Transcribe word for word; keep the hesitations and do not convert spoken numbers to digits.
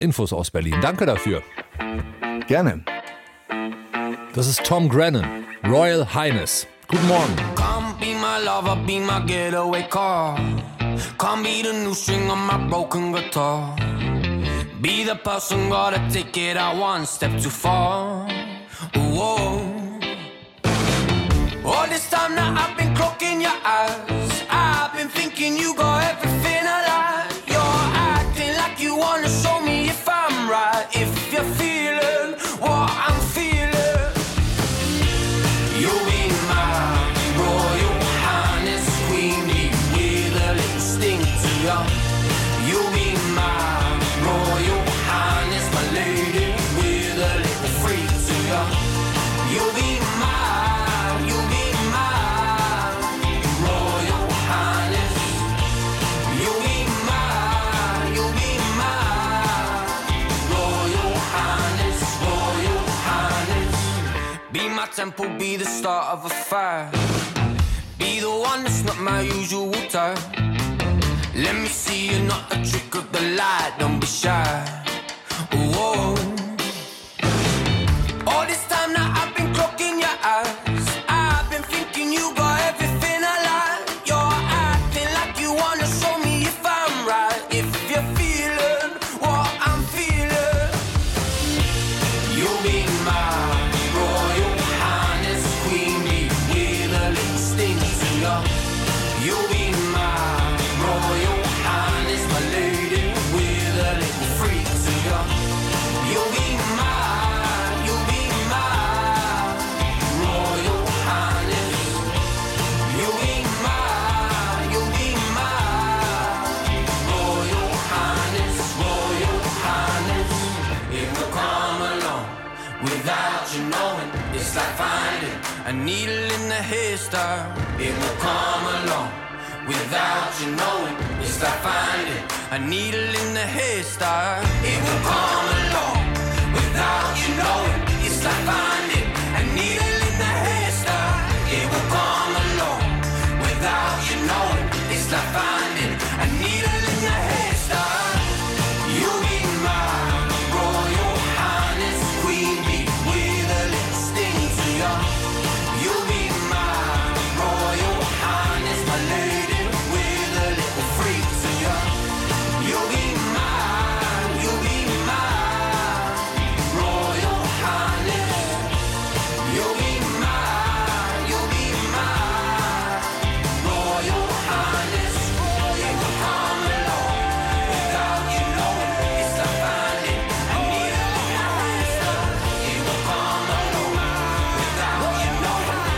Infos aus Berlin. Danke dafür. Gerne. Das ist Tom Grennan, Royal Highness. Guten Morgen. Come be my lover, be my getaway car. Come be the new string on my broken guitar. Be the person got a ticket out one step too far. Whoa. All this time now I've been clocking your eyes. I've been thinking you got everything I like. You're acting like you wanna show me if I'm right. If you're feeling what I'm feeling. You be my Royal Highness Queen bee with a little sting to you. You be my Royal Highness, my lady with a little freak to you. You be my, you be my Royal Highness. You be my, you be my Royal Highness, Royal Highness. Be my temple, be the start of a fire. Be the one that's not my usual type. Let me see you, not a trick of the light, don't be shy. Whoa. All this time now I've been clocking your eyes. I've been thinking you got everything I like. You're acting like you wanna show me if I'm right. If you're feeling what I'm feeling. You be my Royal Highness Queen bee with a little sting to you. You be my Royal Highness, my lady with a little freak to you. You be my, you be my Royal Highness. You be my, you be my Royal Highness, Royal Highness. It will come along without you knowing. It's like finding a needle in the haystack. It will come along without you knowing. It's like finding a needle in the haystack. It will come along without you knowing.